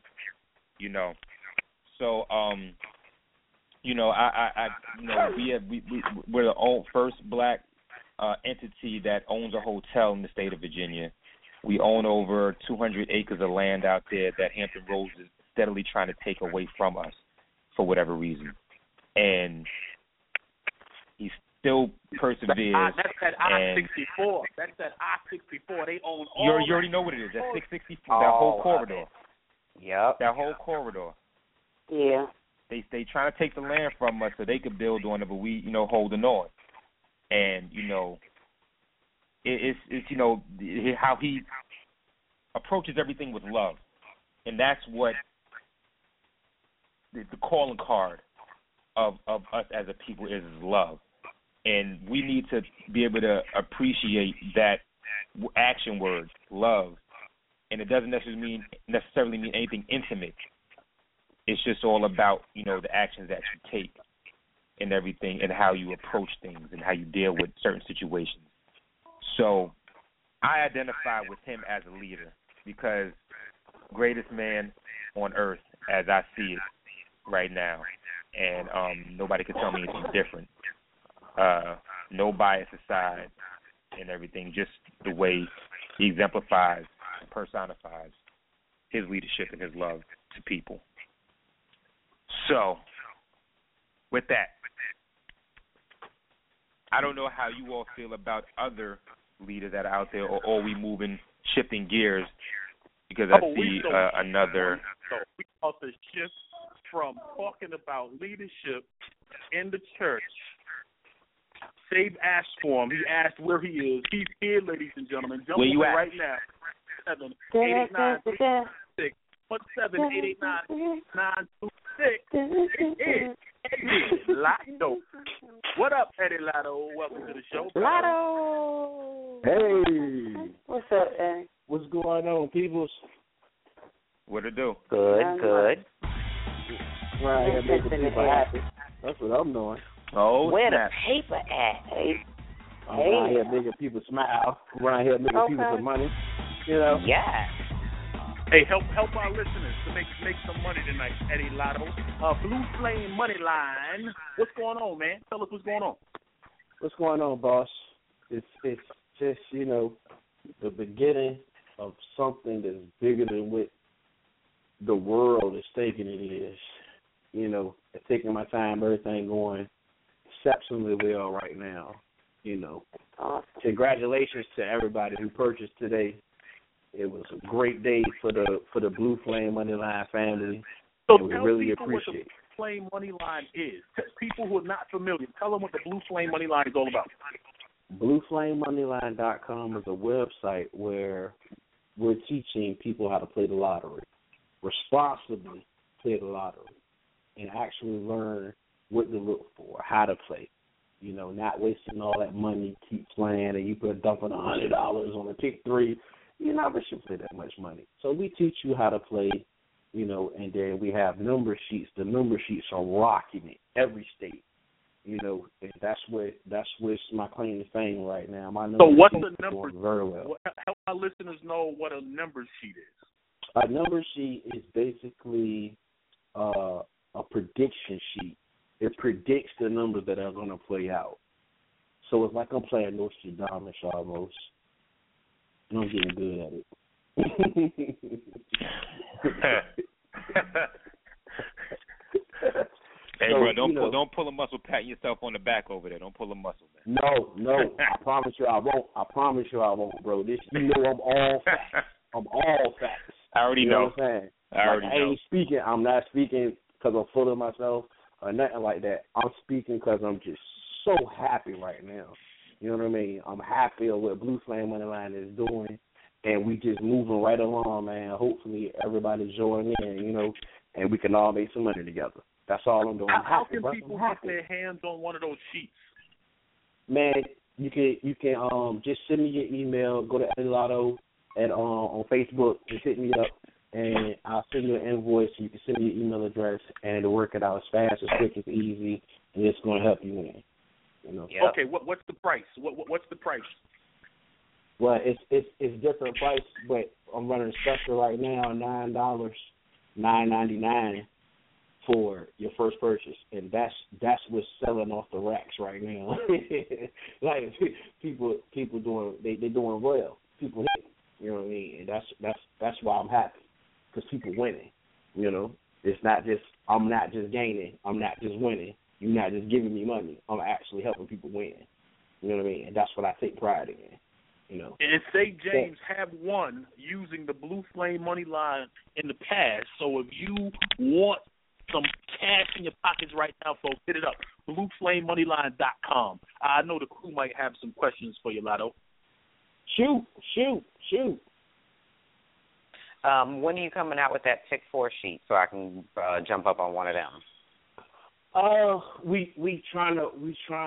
So we're the first black entity that owns a hotel in the state of Virginia. We own over 200 acres of land out there that Hampton Roads is steadily trying to take away from us for whatever reason. And he still perseveres. That's that I-64. That's that I-64. They own all You already know what it is. That 664, that whole corridor. Yep. That whole corridor. Yeah. They trying to take the land from us so they could build on it, but we, holding on. And, it's how he approaches everything with love. And that's what the calling card of us as a people is love. And we need to be able to appreciate that action word, love. And it doesn't necessarily mean anything intimate. It's just all about, the actions that you take and everything and how you approach things and how you deal with certain situations. So I identify with him as a leader because greatest man on earth as I see it right now. And nobody can tell me anything different. No bias aside and everything, just the way he exemplifies and personifies his leadership and his love to people. So, with that, I don't know how you all feel about other leaders that are out there, or are we shifting gears? Because I see another. So we ought to shift from talking about leadership in the church. Save asked for him. He asked where he is. He's here, ladies and gentlemen. Jump where you on at? Right now. 7-889-617-889-926. Eddie Lotto. What up, Eddie Lotto? Welcome to the show, bro. Lotto. Hey. What's up, Eddie? What's going on, peoples? What it do? Good. Right here making people happy. That's what I'm doing. Oh, where snap. the paper at? I'm around here making people smile. Around here making people some money. Yeah. Hey, help our listeners to make some money tonight, Eddie Lotto. Blue Flame Money Line. What's going on, man? Tell us what's going on. What's going on, boss? It's just, the beginning of something that's bigger than what the world is thinking it is. Taking my time, everything going exceptionally well right now. Congratulations to everybody who purchased today. It was a great day for the Blue Flame Moneyline family. So and we tell really people appreciate what the Blue Flame Moneyline is. People who are not familiar, tell them what the Blue Flame Moneyline is all about. BlueFlameMoneyline.com is a website where we're teaching people how to play the lottery, responsibly play the lottery, and actually learn what to look for, how to play. Not wasting all that money, keep playing, and you put dumping $100 on a pick 3. You never should play that much money. So we teach you how to play, and then we have number sheets. The number sheets are rocking it every state. And that's what's my claim to fame right now. My so what's the number? Very well. Help our listeners know what a number sheet is. A number sheet is basically a prediction sheet. It predicts the numbers that are going to play out. So it's like I'm playing Nostradamus almost. And I'm getting good at it. Hey, bro, don't pull a muscle patting yourself on the back over there. Don't pull a muscle, man. No, I promise you I won't. Bro. I'm all facts. I'm all facts. I already know. What I'm saying? I'm not speaking because I'm full of myself or nothing like that. I'm speaking because I'm just so happy right now. You know what I mean? I'm happy with what Blue Flame Moneyline is doing, and we just moving right along, man. Hopefully everybody's joining in, and we can all make some money together. That's all I'm doing. How can people get their hands on one of those sheets? Man, you can just send me your email. Go to Eddie Lotto on Facebook. Just hit me up, and I'll send you an invoice. You can send me your email address, and it'll work it out as fast, as quick, as easy, and it's going to help you win. Okay, what's the price? What's the price? Well, it's different price, but I'm running a special right now, $9.99 for your first purchase, and that's what's selling off the racks right now. Like people doing they're doing well. People hit, you know what I mean, and that's why I'm happy, because people winning. You know, it's not just I'm not just gaining, I'm not just winning. You're not just giving me money. I'm actually helping people win. You know what I mean? And that's what I take pride in. You know. And St. James have won using the Blue Flame money line in the past. So if you want some cash in your pockets right now, folks, hit it up. BlueFlameMoneyline.com. I know the crew might have some questions for you, Lotto. Shoot. When are you coming out with that Pick 4 sheet so I can jump up on one of them? We trying to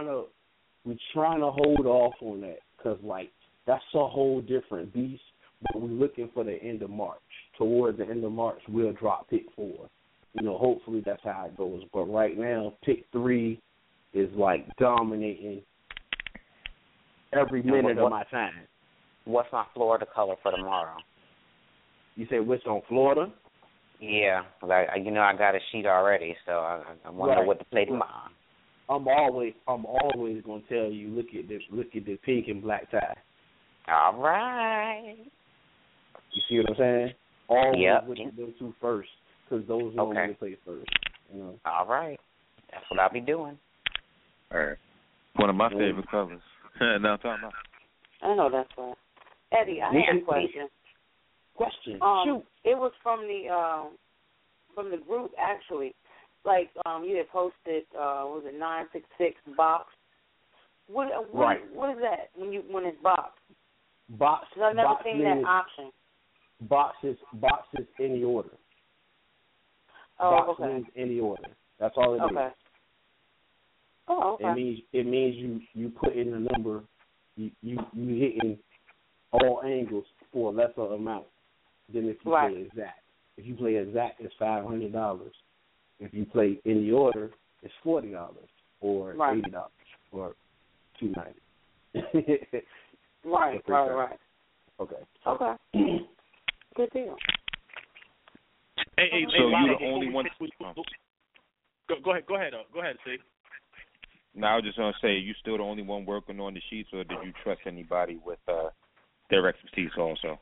hold off on that, because like that's a whole different beast. But we're looking for the end of March. Towards the end of March, we'll drop Pick 4. You know, hopefully that's how it goes. But right now, Pick 3 is like dominating every minute of my time. What's my Florida color for tomorrow? You say what's on Florida? Yeah, I got a sheet already, so I want to know what to play tomorrow. I'm always gonna tell you, look at the pink and black tie. All right. You see what I'm saying? Always look at those two first, because those are going to play first. You know? All right. That's what I'll be doing. All right. One of my favorite colors. Now I'm talking about. I know that's right. Eddie, I have a question. Shoot. It was from the group actually. Like you had posted, was it 966 box? What is that when it's box? Box. I've never seen that option. Boxes any order. Oh, box means any order. That's all it is. Oh, okay. It means you put in a number, you hitting all angles for a lesser amount than if you play exact. If you play exact, it's $500. If you play in the order, it's $40 or $80 or $290. Right. Okay. Good deal. Hey, so you're the only one. Go ahead, Steve. Now I was just gonna say, you still the only one working on the sheets, or did you trust anybody with their expertise also?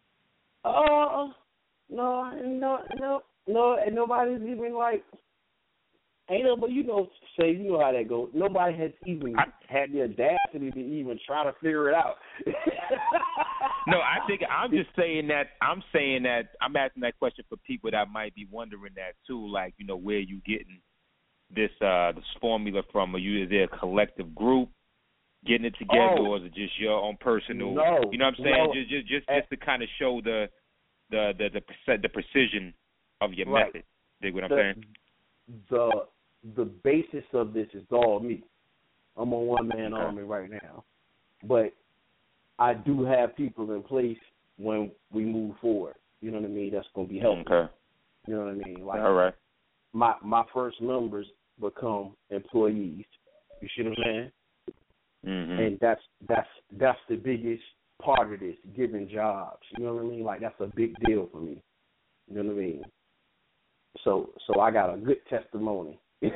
No, and nobody's even like, ain't nobody, you know how that goes. Nobody has even had the audacity to even try to figure it out. No, I think I'm just saying that. I'm asking that question for people that might be wondering that too, like, you know, where you getting this formula from? Is there a collective group getting it together, or is it just your own personal? No, you know what I'm saying? Just to kind of show the precision of your method. Dig what I'm saying? The basis of this is all me. I'm a one-man army right now, but I do have people in place when we move forward. You know what I mean? That's going to be helpful. Okay. You know what I mean? Like, all right. My first members become employees. You see what I'm saying? Mm-hmm. And that's the biggest part of this, giving jobs. You know what I mean? Like, that's a big deal for me. You know what I mean? So I got a good testimony. Hey,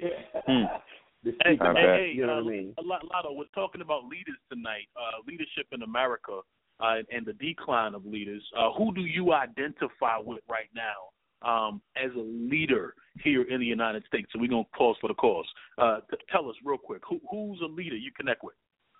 you know what I mean? Lotto, we're talking about leaders tonight, leadership in America, and the decline of leaders. Who do you identify with right now as a leader here in the United States? So we're going to pause for the cause. Tell us real quick, who's a leader you connect with?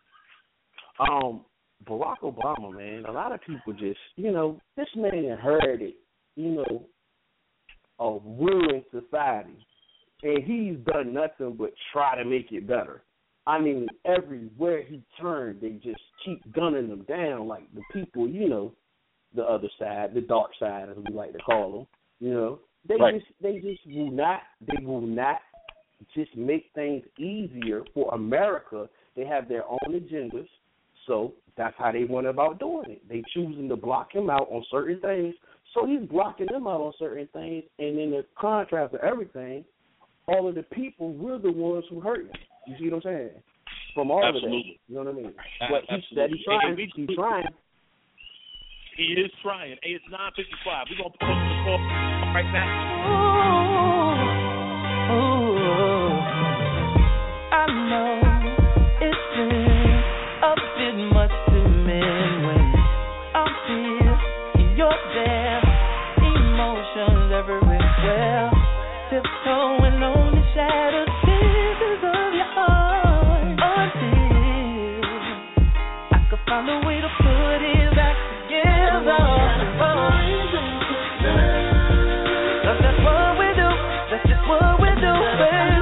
Barack Obama, man. A lot of people just, you know, this man inherited, you know, a ruined society. And he's done nothing but try to make it better. I mean, everywhere he turned, they just keep gunning them down, like the people, you know, the other side, the dark side, as we like to call them. You know, they will not just make things easier for America. They have their own agendas, so that's how they went about doing it. They choosing to block him out on certain things, so he's blocking them out on certain things, and in the contrast of everything, all of the people, we're the ones who hurt him. You see what I'm saying? from all Absolutely. of that. You know what I mean? But he's trying. He's trying. He is trying. Hey, it's 9:55. We're gonna put up the call right now. Ooh, I know it's been a bit much to men when I'm here, you're there, emotions everywhere, tiptoeing on the shattered pieces of your heart until I could find a way to put it back together. Cause that's what we do, that's just what we do, baby.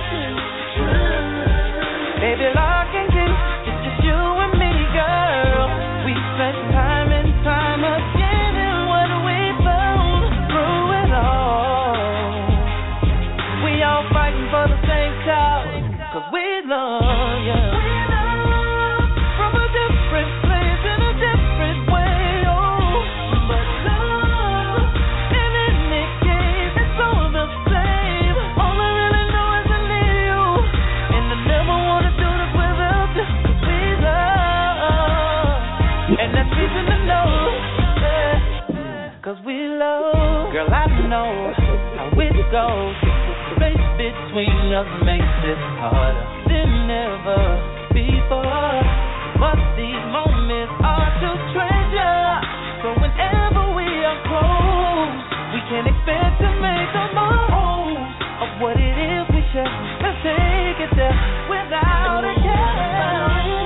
Baby, lock and key, it's just you and me, girl. We spent time and time again, and what we found through it all. We all fighting for the same cause, cause we love you. From a different place in a different way, oh. But love, in any case, it's all the same. All I really know is I need you, and I never wanna do this without you. We love, and that's reason to know, yeah. Cause we love. Girl, I know how it goes. Space between us makes it harder than ever before. But these moments are to treasure. So whenever we are close, we can expect to make the most of what it is we share. Let's take it there without a care.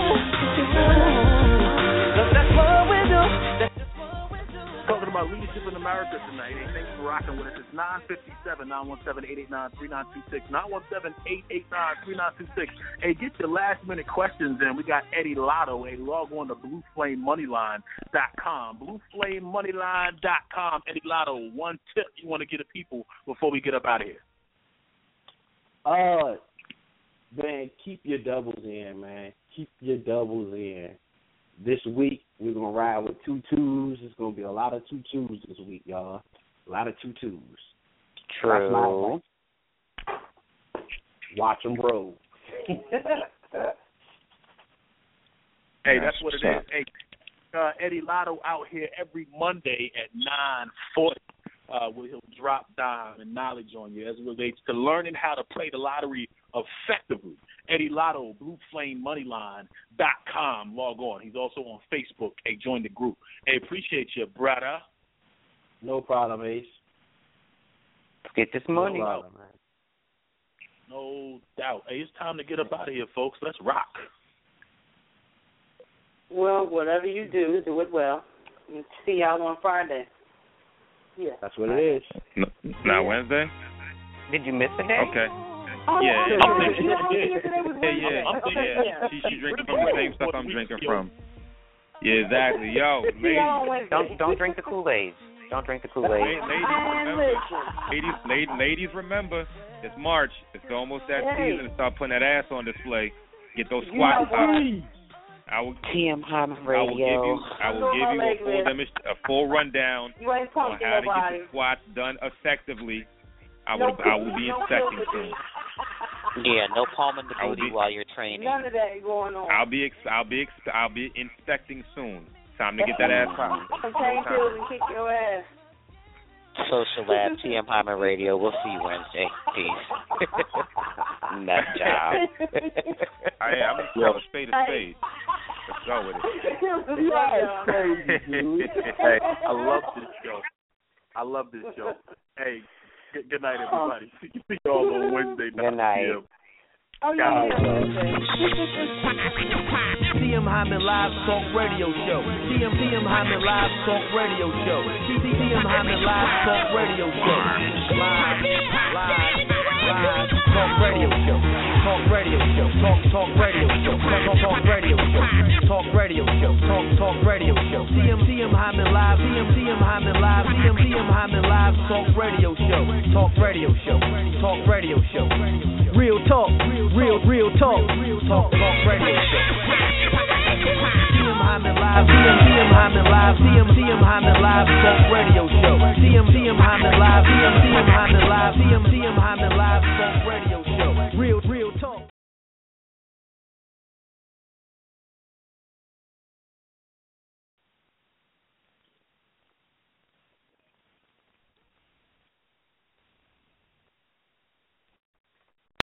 Cause that's what we do. That's just what we do. Talking about leadership in America tonight. Hey, thanks for rocking with us. It's 9:57, 917-889-3926, 917-889-3926. Hey, get your last-minute questions in. We got Eddie Lotto. Hey, log on to BlueFlameMoneyline.com. BlueFlameMoneyline.com. Eddie Lotto, one tip you want to give to people before we get up out of here? Man, keep your doubles in, man. Keep your doubles in. This week, we're going to ride with 2 2s. It's going to be a lot of 2 2s this week, y'all. A lot of 2 2s. True. Watch them roll. Hey, that's what it is. Hey, Eddie Lotto out here every Monday at 9:40. Where he'll drop dime and knowledge on you as it relates to learning how to play the lottery effectively. Eddie Lotto, BlueFlameMoneyline.com. Log on. He's also on Facebook. Hey, join the group. Hey, appreciate you, brother. No problem, Ace. Get this money. No problem, man. No doubt. Hey, it's time to get up out of here, folks. Let's rock. Well, whatever you do, do it well. And see y'all on Friday. Yeah. That's what it is. Now Wednesday? Did you miss a day? Okay. Oh, yeah. I'm She's drinking from the same stuff I'm drinking from. Yeah, exactly. Yo, don't drink the Kool-Aid. Don't drink the Kool-Aid. Ladies, remember, it's March. It's almost that season to start putting that ass on display. Get those squats out. TM Hyman Radio. I will give you a full rundown on how to get the squats done effectively. I will be inspecting soon. Yeah, no palming the booty while you're training. None of that going on. I'll be inspecting soon. Time to get that ass out. Pain pills and kick your ass. Social Lab, TM Hyman Radio. We'll see you Wednesday. Peace. Nut job. I'm just going to spade a spade. Let's go with it. Hey, I love this show. Hey, good night, everybody. See y'all on Wednesday night. Good night. TM Hyman Live Talk Radio Show. TM Hyman Live Talk Radio Show. TM Hyman Live Talk Radio Show. Live Talk Radio Show. Talk Radio Show. Talk Radio Show. Talk Radio Show. Talk Radio Show. Talk Radio Show. TM Hyman Live. TM Hyman Live. TM Hyman Live Talk Radio Show. Talk Radio Show. Talk Radio Show. Real talk. Real talk. Talk Radio Show. TM Hyman Live. TM Hyman Live. TM Hyman Live Talk Radio Show. TM Hyman Live. TM Hyman Live. TM Hyman Live Talk Radio Show. Real